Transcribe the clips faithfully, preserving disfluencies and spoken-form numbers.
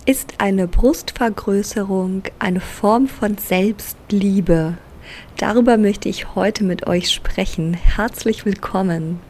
Ist eine Brustvergrößerung eine Form von Selbstliebe? Darüber möchte ich heute mit euch sprechen. Herzlich willkommen.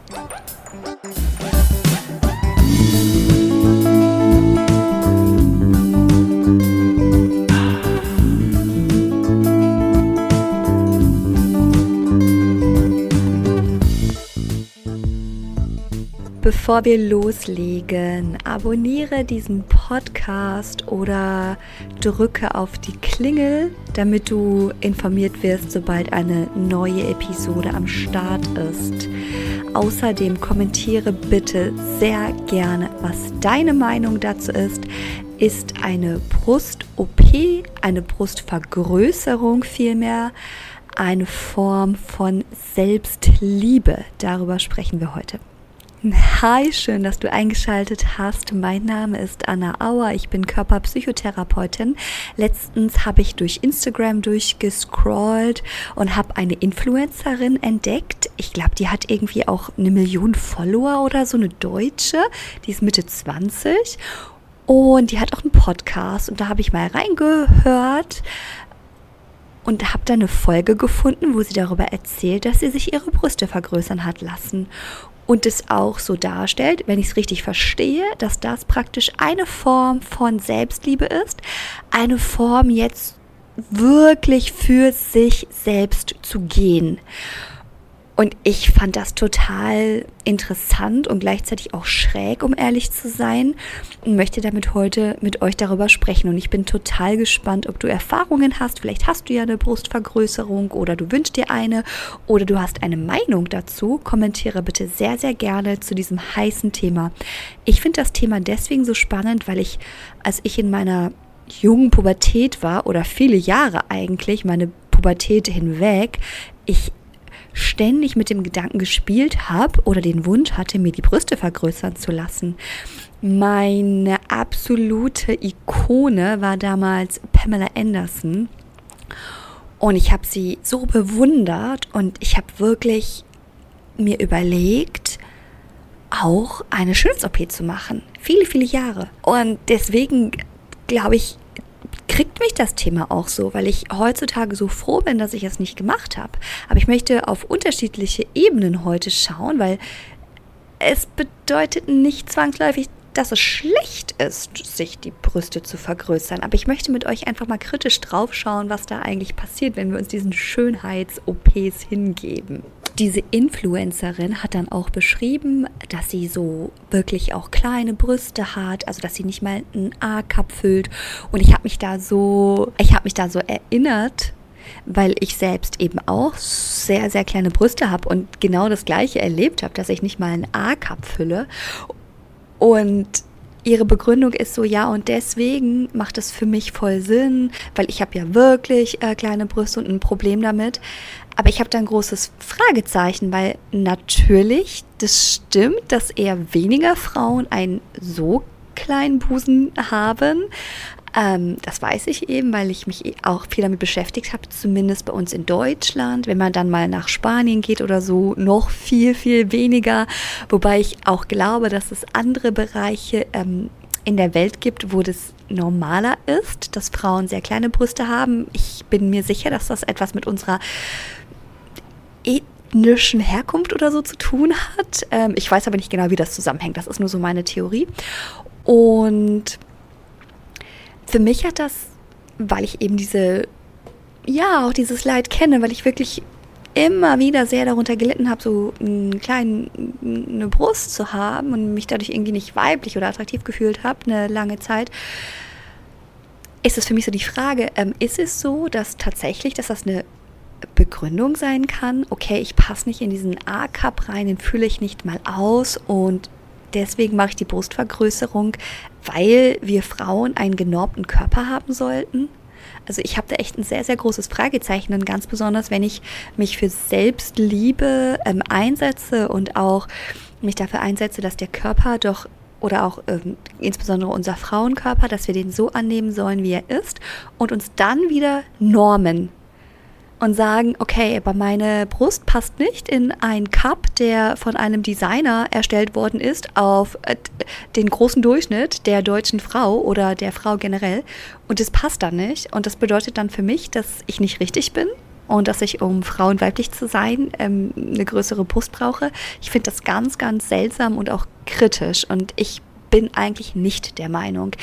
Bevor wir loslegen, abonniere diesen Podcast oder drücke auf die Klingel, damit du informiert wirst, sobald eine neue Episode am Start ist. Außerdem kommentiere bitte sehr gerne, was deine Meinung dazu ist. Ist eine Brust-O P, eine Brustvergrößerung vielmehr, eine Form von Selbstliebe? Darüber sprechen wir heute. Hi, schön, dass du eingeschaltet hast. Mein Name ist Anna Auer, ich bin Körperpsychotherapeutin. Letztens habe ich durch Instagram durchgescrollt und habe eine Influencerin entdeckt. Ich glaube, die hat irgendwie auch eine Million Follower oder so, eine Deutsche. Die ist Mitte zwanzig und die hat auch einen Podcast und da habe ich mal reingehört und habe da eine Folge gefunden, wo sie darüber erzählt, dass sie sich ihre Brüste vergrößern hat lassen. Und es auch so darstellt, wenn ich es richtig verstehe, dass das praktisch eine Form von Selbstliebe ist, eine Form jetzt wirklich für sich selbst zu gehen. Und ich fand das total interessant und gleichzeitig auch schräg, um ehrlich zu sein, und möchte damit heute mit euch darüber sprechen. Und ich bin total gespannt, ob du Erfahrungen hast. Vielleicht hast du ja eine Brustvergrößerung oder du wünschst dir eine oder du hast eine Meinung dazu. Kommentiere bitte sehr, sehr gerne zu diesem heißen Thema. Ich finde das Thema deswegen so spannend, weil ich, als ich in meiner jungen Pubertät war, oder viele Jahre eigentlich, meine Pubertät hinweg, ich ständig mit dem Gedanken gespielt habe oder den Wunsch hatte, mir die Brüste vergrößern zu lassen. Meine absolute Ikone war damals Pamela Anderson und ich habe sie so bewundert und ich habe wirklich mir überlegt, auch eine Schönheits-O P zu machen. Viele, viele Jahre. Und deswegen glaube ich, kriegt mich das Thema auch so, weil ich heutzutage so froh bin, dass ich es nicht gemacht habe. Aber ich möchte auf unterschiedliche Ebenen heute schauen, weil es bedeutet nicht zwangsläufig, dass es schlecht ist, sich die Brüste zu vergrößern. Aber ich möchte mit euch einfach mal kritisch drauf schauen, was da eigentlich passiert, wenn wir uns diesen Schönheits-O Ps hingeben. Diese Influencerin hat dann auch beschrieben, dass sie so wirklich auch kleine Brüste hat, also dass sie nicht mal einen A-Cup füllt. Und ich habe mich da so, ich habe mich da so erinnert, weil ich selbst eben auch sehr, sehr kleine Brüste habe und genau das Gleiche erlebt habe, dass ich nicht mal einen A-Cup fülle. Und ihre Begründung ist so, ja, und deswegen macht es für mich voll Sinn, weil ich habe ja wirklich äh, kleine Brüste und ein Problem damit. Aber ich habe da ein großes Fragezeichen, weil natürlich, das stimmt, dass eher weniger Frauen einen so kleinen Busen haben. Ähm, das weiß ich eben, weil ich mich auch viel damit beschäftigt habe, zumindest bei uns in Deutschland. Wenn man dann mal nach Spanien geht oder so, noch viel, viel weniger. Wobei ich auch glaube, dass es andere Bereiche ähm, in der Welt gibt, wo das normaler ist, dass Frauen sehr kleine Brüste haben. Ich bin mir sicher, dass das etwas mit unserer ethnischen Herkunft oder so zu tun hat. Ähm, ich weiß aber nicht genau, wie das zusammenhängt. Das ist nur so meine Theorie. Und für mich hat das, weil ich eben diese, ja, auch dieses Leid kenne, weil ich wirklich immer wieder sehr darunter gelitten habe, so einen kleinen, eine Brust zu haben und mich dadurch irgendwie nicht weiblich oder attraktiv gefühlt habe, eine lange Zeit, ist es für mich so die Frage, ähm, ist es so, dass tatsächlich, dass das eine Begründung sein kann, okay, ich passe nicht in diesen A-Cup rein, den fühle ich nicht mal aus und deswegen mache ich die Brustvergrößerung, weil wir Frauen einen genormten Körper haben sollten. Also ich habe da echt ein sehr, sehr großes Fragezeichen und ganz besonders, wenn ich mich für Selbstliebe ähm, einsetze und auch mich dafür einsetze, dass der Körper doch oder auch ähm, insbesondere unser Frauenkörper, dass wir den so annehmen sollen, wie er ist und uns dann wieder Normen und sagen, okay, aber meine Brust passt nicht in einen Cup, der von einem Designer erstellt worden ist, auf den großen Durchschnitt der deutschen Frau oder der Frau generell. Und das passt dann nicht. Und das bedeutet dann für mich, dass ich nicht richtig bin und dass ich, um Frau und weiblich zu sein, ähm, eine größere Brust brauche. Ich finde das ganz, ganz seltsam und auch kritisch. Und ich bin eigentlich nicht der Meinung.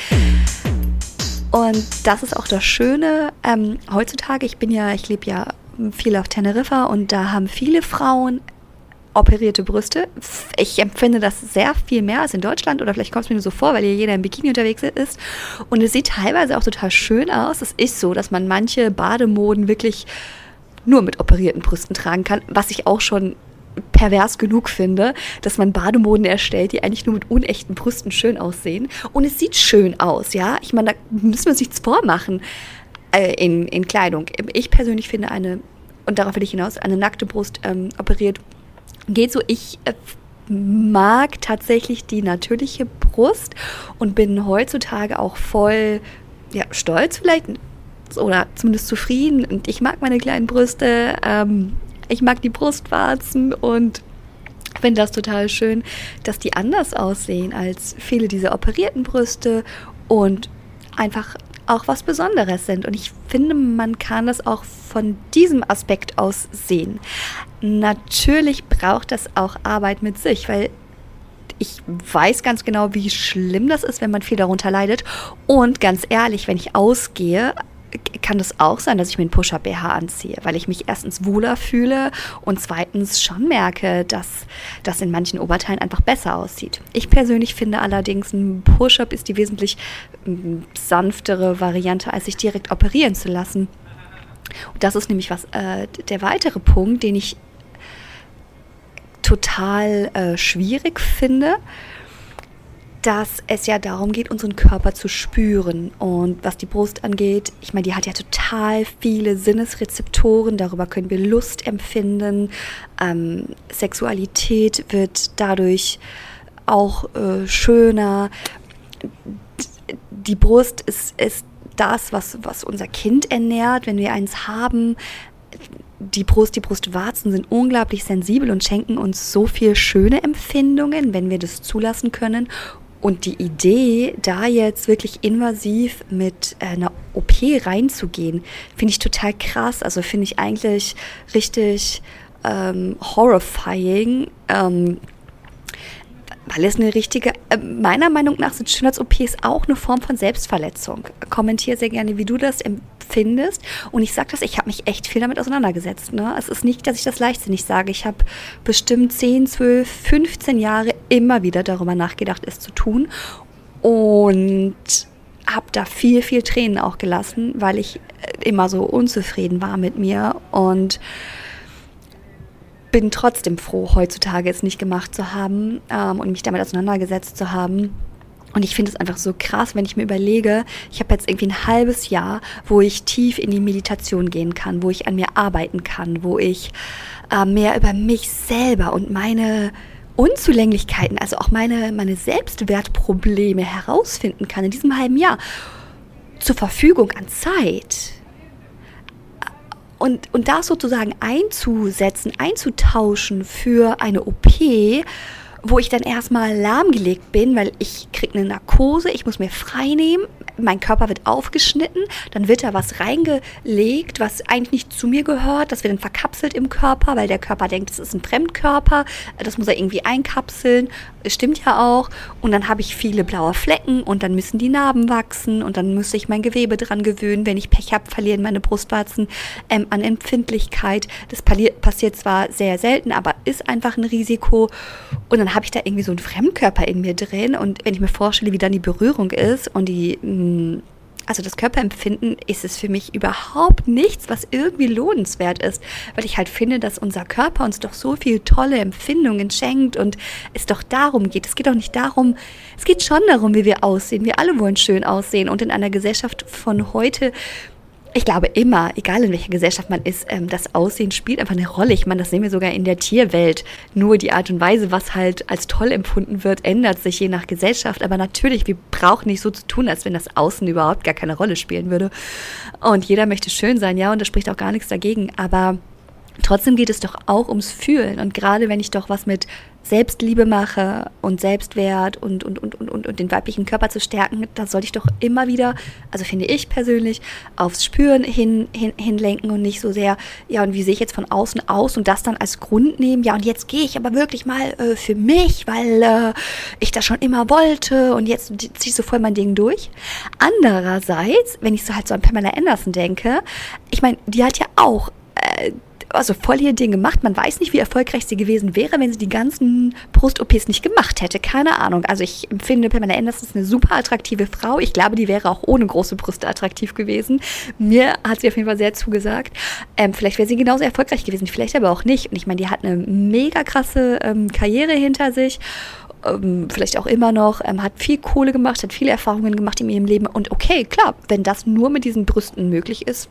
Und das ist auch das Schöne ähm, heutzutage. Ich bin ja, ich lebe ja viel auf Teneriffa und da haben viele Frauen operierte Brüste. Ich empfinde das sehr viel mehr als in Deutschland, oder vielleicht kommt es mir nur so vor, weil hier jeder im Bikini unterwegs ist. Und es sieht teilweise auch total schön aus. Es ist so, dass man manche Bademoden wirklich nur mit operierten Brüsten tragen kann, was ich auch schon pervers genug finde, dass man Bademoden erstellt, die eigentlich nur mit unechten Brüsten schön aussehen. Und es sieht schön aus, ja. Ich meine, da müssen wir uns nichts vormachen äh, in, in Kleidung. Ich persönlich finde eine, und darauf will ich hinaus, eine nackte Brust ähm, operiert geht so. Ich äh, mag tatsächlich die natürliche Brust und bin heutzutage auch voll, ja, stolz vielleicht oder zumindest zufrieden. Und ich mag meine kleinen Brüste, ähm, ich mag die Brustwarzen und finde das total schön, dass die anders aussehen als viele dieser operierten Brüste und einfach auch was Besonderes sind. Und ich finde, man kann das auch von diesem Aspekt aus sehen. Natürlich braucht das auch Arbeit mit sich, weil ich weiß ganz genau, wie schlimm das ist, wenn man viel darunter leidet. Und ganz ehrlich, wenn ich ausgehe, kann das auch sein, dass ich mir einen Push-Up-B H anziehe, weil ich mich erstens wohler fühle und zweitens schon merke, dass das in manchen Oberteilen einfach besser aussieht. Ich persönlich finde allerdings, ein Push-Up ist die wesentlich sanftere Variante, als sich direkt operieren zu lassen. Und das ist nämlich was äh, der weitere Punkt, den ich total äh, schwierig finde, dass es ja darum geht, unseren Körper zu spüren. Und was die Brust angeht, ich meine, die hat ja total viele Sinnesrezeptoren, darüber können wir Lust empfinden, ähm, Sexualität wird dadurch auch äh, schöner. Die Brust ist, ist das, was, was unser Kind ernährt, wenn wir eins haben. Die Brust, die Brustwarzen sind unglaublich sensibel und schenken uns so viel schöne Empfindungen, wenn wir das zulassen können. Und die Idee, da jetzt wirklich invasiv mit einer O P reinzugehen, finde ich total krass. Also finde ich eigentlich richtig ähm, horrifying, ähm, weil es eine richtige, äh, meiner Meinung nach sind Schönheits-O Ps auch eine Form von Selbstverletzung. Kommentiere sehr gerne, wie du das empfindest. Und ich sage das, ich habe mich echt viel damit auseinandergesetzt. Ne? Es ist nicht, dass ich das leichtsinnig sage. Ich habe bestimmt zehn, zwölf, fünfzehn Jahre immer wieder darüber nachgedacht, es zu tun. Und habe da viel, viel Tränen auch gelassen, weil ich immer so unzufrieden war mit mir. Und bin trotzdem froh, heutzutage es nicht gemacht zu haben ähm, und mich damit auseinandergesetzt zu haben. Und ich finde es einfach so krass, wenn ich mir überlege, ich habe jetzt irgendwie ein halbes Jahr, wo ich tief in die Meditation gehen kann, wo ich an mir arbeiten kann, wo ich äh, mehr über mich selber und meine Unzulänglichkeiten, also auch meine, meine Selbstwertprobleme herausfinden kann in diesem halben Jahr zur Verfügung an Zeit. Und, und das sozusagen einzusetzen, einzutauschen für eine O P, wo ich dann erstmal lahmgelegt bin, weil ich kriege eine Narkose, ich muss mir frei nehmen, mein Körper wird aufgeschnitten, dann wird da was reingelegt, was eigentlich nicht zu mir gehört, das wird dann verkapselt im Körper, weil der Körper denkt, das ist ein Fremdkörper, das muss er irgendwie einkapseln, stimmt ja auch, und dann habe ich viele blaue Flecken und dann müssen die Narben wachsen und dann müsste ich mein Gewebe dran gewöhnen, wenn ich Pech habe, verlieren meine Brustwarzen ähm, an Empfindlichkeit, das passiert zwar sehr selten, aber ist einfach ein Risiko, und dann habe ich da irgendwie so einen Fremdkörper in mir drin, und wenn ich mir vorstelle, wie dann die Berührung ist und die, also das Körperempfinden, ist es für mich überhaupt nichts, was irgendwie lohnenswert ist, weil ich halt finde, dass unser Körper uns doch so viel tolle Empfindungen schenkt und es doch darum geht. Es geht doch nicht darum, es geht schon darum, wie wir aussehen. Wir alle wollen schön aussehen, und in einer Gesellschaft von heute Ich glaube immer, egal in welcher Gesellschaft man ist, ähm, das Aussehen spielt einfach eine Rolle. Ich meine, das sehen wir sogar in der Tierwelt. Nur die Art und Weise, was halt als toll empfunden wird, ändert sich je nach Gesellschaft. Aber natürlich, wir brauchen nicht so zu tun, als wenn das Außen überhaupt gar keine Rolle spielen würde. Und jeder möchte schön sein, ja, und da spricht auch gar nichts dagegen. Aber trotzdem geht es doch auch ums Fühlen. Und gerade wenn ich doch was mit Selbstliebe mache und Selbstwert und, und, und, und, und den weiblichen Körper zu stärken, da sollte ich doch immer wieder, also finde ich persönlich, aufs Spüren hin, hin, hinlenken und nicht so sehr, ja, und wie sehe ich jetzt von außen aus und das dann als Grund nehmen, ja, und jetzt gehe ich aber wirklich mal äh, für mich, weil äh, ich das schon immer wollte und jetzt ziehe ich so voll mein Ding durch. Andererseits, wenn ich so halt so an Pamela Anderson denke, ich meine, die hat ja auch äh, also voll ihr Ding gemacht. Man weiß nicht, wie erfolgreich sie gewesen wäre, wenn sie die ganzen Brust-O Ps nicht gemacht hätte. Keine Ahnung. Also ich empfinde Pamela Anderson ist eine super attraktive Frau. Ich glaube, die wäre auch ohne große Brüste attraktiv gewesen. Mir hat sie auf jeden Fall sehr zugesagt. Ähm, vielleicht wäre sie genauso erfolgreich gewesen, vielleicht aber auch nicht. Und ich meine, die hat eine mega krasse ähm, Karriere hinter sich. Ähm, vielleicht auch immer noch, ähm, hat viel Kohle gemacht, hat viele Erfahrungen gemacht in ihrem Leben. Und okay, klar, wenn das nur mit diesen Brüsten möglich ist,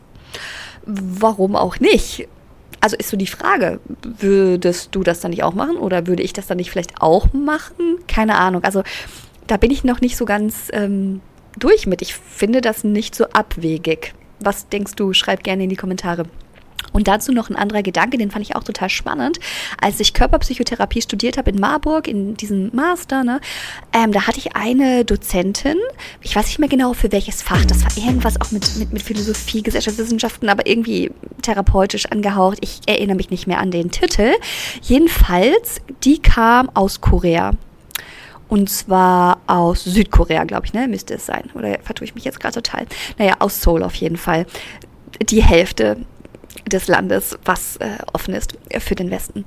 warum auch nicht? Also ist so die Frage, würdest du das dann nicht auch machen oder würde ich das dann nicht vielleicht auch machen? Keine Ahnung, also da bin ich noch nicht so ganz ähm, durch mit. Ich finde das nicht so abwegig. Was denkst du? Schreib gerne in die Kommentare. Und dazu noch ein anderer Gedanke, den fand ich auch total spannend. Als ich Körperpsychotherapie studiert habe in Marburg, in diesem Master, ne, ähm, da hatte ich eine Dozentin, ich weiß nicht mehr genau für welches Fach, das war irgendwas auch mit, mit, mit Philosophie, Gesellschaftswissenschaften, aber irgendwie therapeutisch angehaucht. Ich erinnere mich nicht mehr an den Titel. Jedenfalls, die kam aus Korea. Und zwar aus Südkorea, glaube ich, ne, müsste es sein. Oder vertue ich mich jetzt gerade total? Naja, aus Seoul auf jeden Fall. Die Hälfte des Landes, was äh, offen ist für den Westen.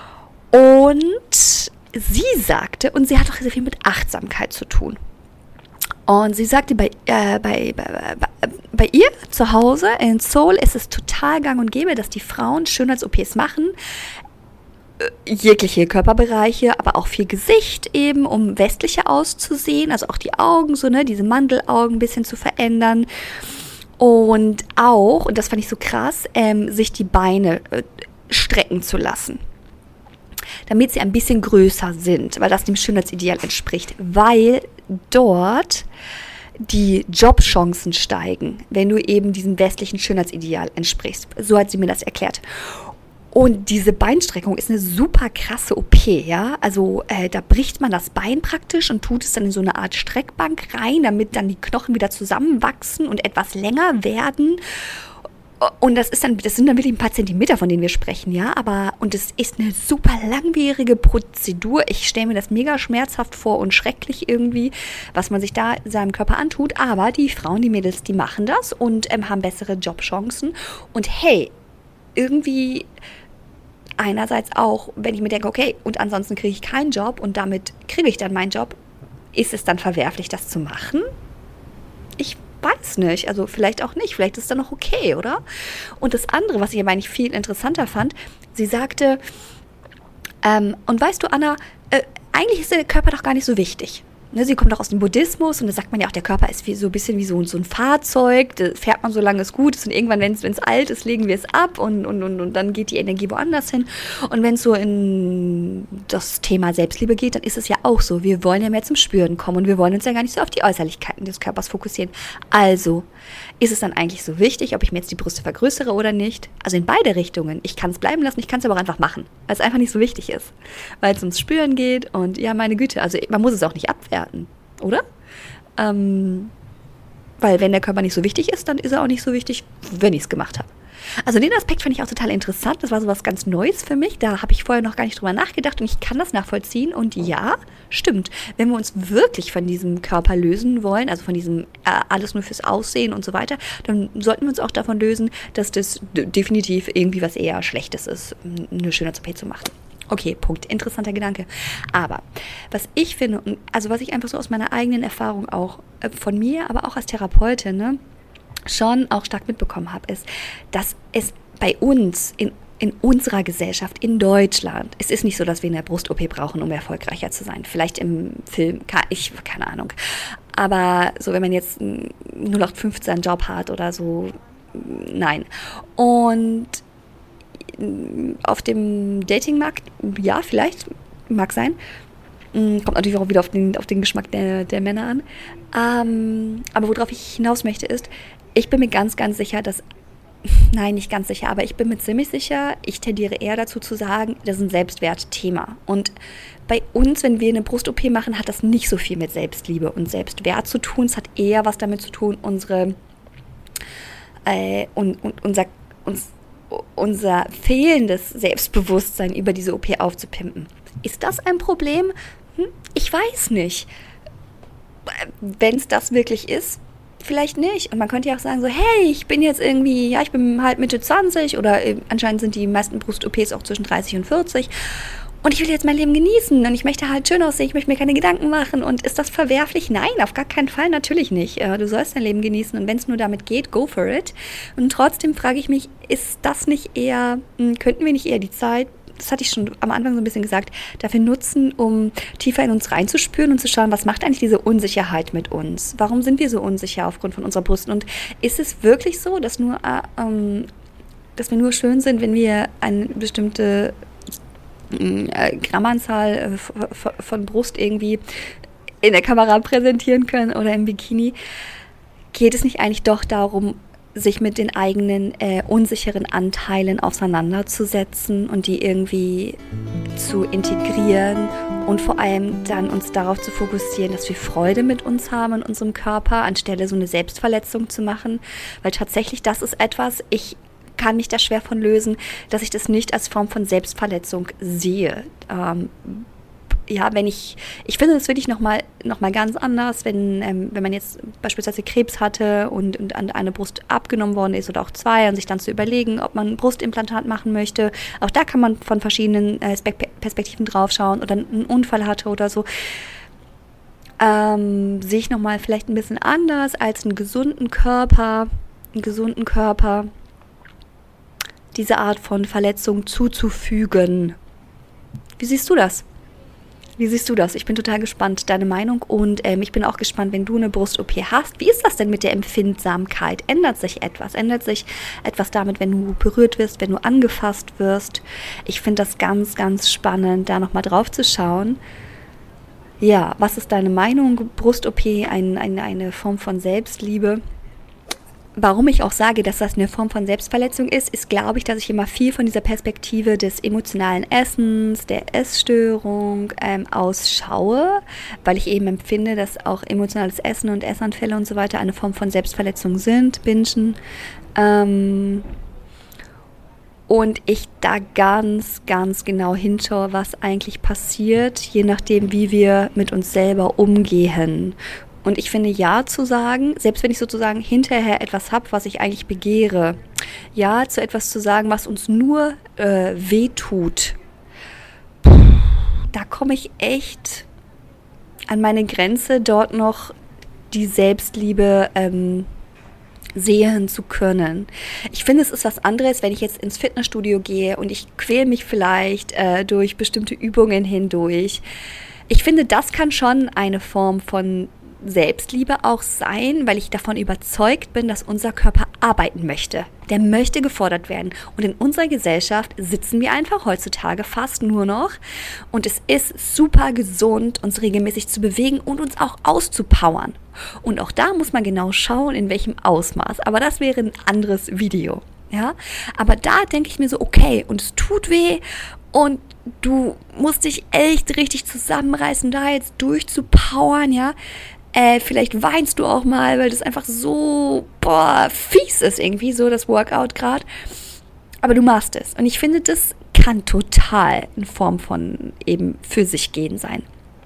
Und sie sagte, und sie hat auch sehr viel mit Achtsamkeit zu tun. Und sie sagte, bei, äh, bei, bei, bei, bei ihr zu Hause in Seoul ist es total gang und gäbe, dass die Frauen Schönheits-O Ps machen, äh, jegliche Körperbereiche, aber auch viel Gesicht eben, um westlicher auszusehen, also auch die Augen, so, ne, diese Mandelaugen ein bisschen zu verändern. Und auch, und das fand ich so krass, ähm, sich die Beine äh, strecken zu lassen, damit sie ein bisschen größer sind, weil das dem Schönheitsideal entspricht, weil dort die Jobchancen steigen, wenn du eben diesem westlichen Schönheitsideal entsprichst. So hat sie mir das erklärt. Und diese Beinstreckung ist eine super krasse O P, ja, also äh, da bricht man das Bein praktisch und tut es dann in so eine Art Streckbank rein, damit dann die Knochen wieder zusammenwachsen und etwas länger werden. Und das ist dann, das sind dann wirklich ein paar Zentimeter, von denen wir sprechen, ja, aber, und es ist eine super langwierige Prozedur. Ich stelle mir das mega schmerzhaft vor und schrecklich irgendwie, was man sich da seinem Körper antut, aber die Frauen, die Mädels, die machen das und ähm, haben bessere Jobchancen und hey, irgendwie einerseits auch, wenn ich mir denke, okay, und ansonsten kriege ich keinen Job und damit kriege ich dann meinen Job, ist es dann verwerflich, das zu machen? Ich weiß nicht, also vielleicht auch nicht, vielleicht ist es dann noch okay, oder? Und das andere, was ich aber eigentlich viel interessanter fand, sie sagte, ähm, und weißt du, Anna, äh, eigentlich ist der Körper doch gar nicht so wichtig. Ne, sie kommt auch aus dem Buddhismus und da sagt man ja auch, der Körper ist wie, so ein bisschen wie so, so ein Fahrzeug, da fährt man so lange es gut ist und irgendwann, wenn es alt ist, legen wir es ab und, und, und, und dann geht die Energie woanders hin. Und wenn es so in das Thema Selbstliebe geht, dann ist es ja auch so, wir wollen ja mehr zum Spüren kommen und wir wollen uns ja gar nicht so auf die Äußerlichkeiten des Körpers fokussieren. Also ist es dann eigentlich so wichtig, ob ich mir jetzt die Brüste vergrößere oder nicht? Also in beide Richtungen. Ich kann es bleiben lassen, ich kann es aber auch einfach machen, weil es einfach nicht so wichtig ist. Weil es ums Spüren geht und ja, meine Güte, also man muss es auch nicht abwerten, oder? Ähm, weil wenn der Körper nicht so wichtig ist, dann ist er auch nicht so wichtig, wenn ich es gemacht habe. Also den Aspekt fand ich auch total interessant. Das war so was ganz Neues für mich. Da habe ich vorher noch gar nicht drüber nachgedacht und ich kann das nachvollziehen. Und ja, stimmt. Wenn wir uns wirklich von diesem Körper lösen wollen, also von diesem äh, alles nur fürs Aussehen und so weiter, dann sollten wir uns auch davon lösen, dass das d- definitiv irgendwie was eher Schlechtes ist, eine Schönheits-O P zu machen. Okay, Punkt. Interessanter Gedanke. Aber was ich finde, also was ich einfach so aus meiner eigenen Erfahrung auch äh, von mir, aber auch als Therapeutin, ne, schon auch stark mitbekommen habe, ist, dass es bei uns in, in unserer Gesellschaft, in Deutschland, es ist nicht so, dass wir eine Brust-O P brauchen, um erfolgreicher zu sein. Vielleicht im Film, ich, keine Ahnung. Aber so, wenn man jetzt einen null acht fünfzehn Job hat oder so, nein. Und auf dem Datingmarkt, ja, vielleicht, mag sein. Kommt natürlich auch wieder auf den, auf den Geschmack der, der Männer an. Ähm, aber worauf ich hinaus möchte ist, ich bin mir ganz, ganz sicher, dass, nein, nicht ganz sicher, aber ich bin mir ziemlich sicher, ich tendiere eher dazu zu sagen, das ist ein Selbstwertthema. Und bei uns, wenn wir eine Brust-O P machen, hat das nicht so viel mit Selbstliebe und Selbstwert zu tun. Es hat eher was damit zu tun, unsere, äh, und, und unser, uns, unser fehlendes Selbstbewusstsein über diese O P aufzupimpen. Ist das ein Problem? Hm, ich weiß nicht. Wenn es das wirklich ist, vielleicht nicht. Und man könnte ja auch sagen so, hey, ich bin jetzt irgendwie, ja, ich bin halt Mitte zwanzig oder äh, anscheinend sind die meisten Brust-O Ps auch zwischen dreißig und vierzig und ich will jetzt mein Leben genießen und ich möchte halt schön aussehen, ich möchte mir keine Gedanken machen und ist das verwerflich? Nein, auf gar keinen Fall, natürlich nicht. Äh, du sollst dein Leben genießen und wenn es nur damit geht, go for it. Und trotzdem frage ich mich, ist das nicht eher, mh, könnten wir nicht eher die Zeit, das hatte ich schon am Anfang so ein bisschen gesagt, dafür nutzen, um tiefer in uns reinzuspüren und zu schauen, was macht eigentlich diese Unsicherheit mit uns? Warum sind wir so unsicher aufgrund von unserer Brust? Und ist es wirklich so, dass, nur, äh, ähm, dass wir nur schön sind, wenn wir eine bestimmte äh, Grammanzahl äh, f- f- von Brust irgendwie in der Kamera präsentieren können oder im Bikini? Geht es nicht eigentlich doch darum, sich mit den eigenen äh, unsicheren Anteilen auseinanderzusetzen und die irgendwie zu integrieren und vor allem dann uns darauf zu fokussieren, dass wir Freude mit uns haben in unserem Körper, anstelle so eine Selbstverletzung zu machen, weil tatsächlich das ist etwas, ich kann mich da schwer von lösen, dass ich das nicht als Form von Selbstverletzung sehe. Ähm, Ja, wenn ich, ich finde das wirklich nochmal noch mal ganz anders, wenn, ähm, wenn man jetzt beispielsweise Krebs hatte und, und an eine Brust abgenommen worden ist oder auch zwei und sich dann zu überlegen, ob man ein Brustimplantat machen möchte. Auch da kann man von verschiedenen äh, Perspektiven drauf schauen oder einen Unfall hatte oder so. Ähm, sehe ich nochmal vielleicht ein bisschen anders als einen gesunden Körper, einen gesunden Körper, diese Art von Verletzung zuzufügen. Wie siehst du das? Wie siehst du das? Ich bin total gespannt, deine Meinung und ähm, ich bin auch gespannt, wenn du eine Brust-O P hast. Wie ist das denn mit der Empfindsamkeit? Ändert sich etwas? Ändert sich etwas damit, wenn du berührt wirst, wenn du angefasst wirst? Ich finde das ganz, ganz spannend, da nochmal drauf zu schauen. Ja, was ist deine Meinung? Brust-O P, ein, ein, eine Form von Selbstliebe? Warum ich auch sage, dass das eine Form von Selbstverletzung ist, ist, glaube ich, dass ich immer viel von dieser Perspektive des emotionalen Essens, der Essstörung ähm, ausschaue, weil ich eben empfinde, dass auch emotionales Essen und Essanfälle und so weiter eine Form von Selbstverletzung sind, Bingen. Ähm, und ich da ganz, ganz genau hinschaue, was eigentlich passiert, je nachdem, wie wir mit uns selber umgehen. Und ich finde, ja zu sagen, selbst wenn ich sozusagen hinterher etwas habe, was ich eigentlich begehre, ja zu etwas zu sagen, was uns nur äh, wehtut, da komme ich echt an meine Grenze, dort noch die Selbstliebe ähm, sehen zu können. Ich finde, es ist was anderes, wenn ich jetzt ins Fitnessstudio gehe und ich quäle mich vielleicht äh, durch bestimmte Übungen hindurch. Ich finde, das kann schon eine Form von Selbstliebe auch sein, weil ich davon überzeugt bin, dass unser Körper arbeiten möchte. Der möchte gefordert werden. Und in unserer Gesellschaft sitzen wir einfach heutzutage fast nur noch. Und es ist super gesund, uns regelmäßig zu bewegen und uns auch auszupowern. Und auch da muss man genau schauen, in welchem Ausmaß. Aber das wäre ein anderes Video. Ja? Aber da denke ich mir so, okay, und es tut weh und du musst dich echt richtig zusammenreißen, da jetzt durchzupowern, ja. Äh, vielleicht weinst du auch mal, weil das einfach so, boah, fies ist irgendwie, so das Workout gerade. Aber du machst es. Und ich finde, das kann total in Form von eben für sich gehen sein.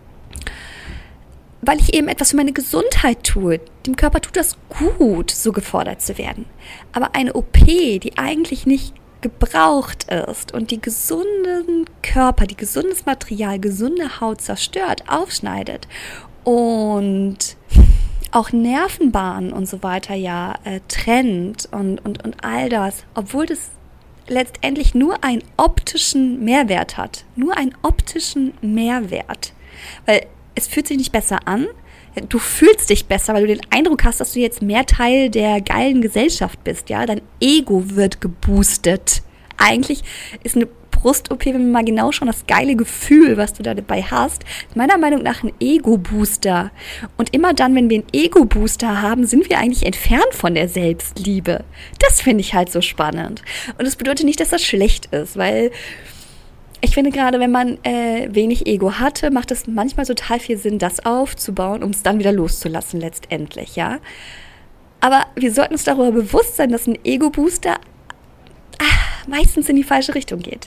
Weil ich eben etwas für meine Gesundheit tue. Dem Körper tut das gut, so gefordert zu werden. Aber eine O P, die eigentlich nicht gebraucht ist und die gesunden Körper, die gesundes Material, gesunde Haut zerstört, aufschneidet und auch Nervenbahnen und so weiter ja äh, trennt und, und, und all das, obwohl das letztendlich nur einen optischen Mehrwert hat. Nur einen optischen Mehrwert. Weil es fühlt sich nicht besser an, du fühlst dich besser, weil du den Eindruck hast, dass du jetzt mehr Teil der geilen Gesellschaft bist, ja. Dein Ego wird geboostet. Eigentlich ist eine Brust-O P, wenn man mal genau schauen, das geile Gefühl, was du da dabei hast, meiner Meinung nach ein Ego-Booster. Und immer dann, wenn wir einen Ego-Booster haben, sind wir eigentlich entfernt von der Selbstliebe. Das finde ich halt so spannend. Und das bedeutet nicht, dass das schlecht ist, weil ich finde gerade, wenn man äh, wenig Ego hatte, macht es manchmal total viel Sinn, das aufzubauen, um es dann wieder loszulassen letztendlich, ja. Aber wir sollten uns darüber bewusst sein, dass ein Ego-Booster ah, meistens in die falsche Richtung geht.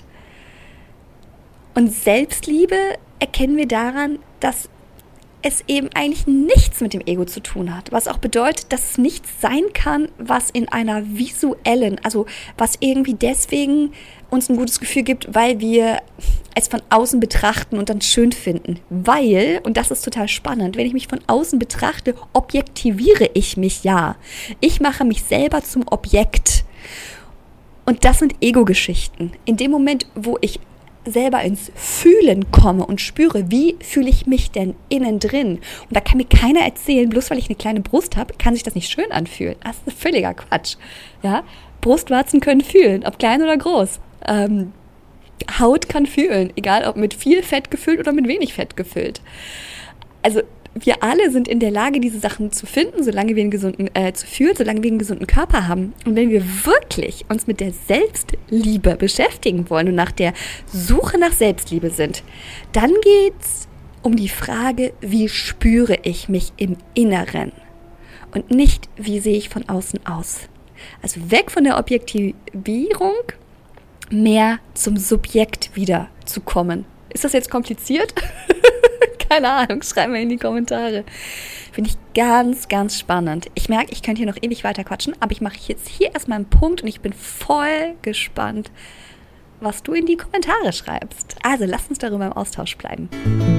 Und Selbstliebe erkennen wir daran, dass es eben eigentlich nichts mit dem Ego zu tun hat. Was auch bedeutet, dass es nichts sein kann, was in einer visuellen, also was irgendwie deswegen uns ein gutes Gefühl gibt, weil wir es von außen betrachten und dann schön finden. Weil, und das ist total spannend, wenn ich mich von außen betrachte, objektiviere ich mich ja. Ich mache mich selber zum Objekt. Und das sind Ego-Geschichten. In dem Moment, wo ich selber ins Fühlen komme und spüre, wie fühle ich mich denn innen drin? Und da kann mir keiner erzählen, bloß weil ich eine kleine Brust habe, kann sich das nicht schön anfühlen. Das ist völliger Quatsch. Ja? Brustwarzen können fühlen, ob klein oder groß. Ähm, Haut kann fühlen, egal ob mit viel Fett gefüllt oder mit wenig Fett gefüllt. Also wir alle sind in der Lage, diese Sachen zu finden, solange wir einen gesunden, äh, zu fühlen, solange wir einen gesunden Körper haben. Und wenn wir wirklich uns mit der Selbstliebe beschäftigen wollen und nach der Suche nach Selbstliebe sind, dann geht's um die Frage, wie spüre ich mich im Inneren? Und nicht, wie sehe ich von außen aus? Also weg von der Objektivierung, mehr zum Subjekt wieder zu kommen. Ist das jetzt kompliziert? Keine Ahnung, schreib mir in die Kommentare. Finde ich ganz, ganz spannend. Ich merke, ich könnte hier noch ewig weiter quatschen, aber ich mache jetzt hier erstmal einen Punkt und ich bin voll gespannt, was du in die Kommentare schreibst. Also lass uns darüber im Austausch bleiben.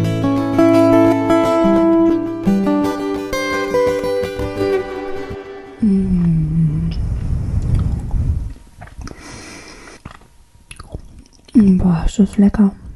Mm. Boah, ist das lecker.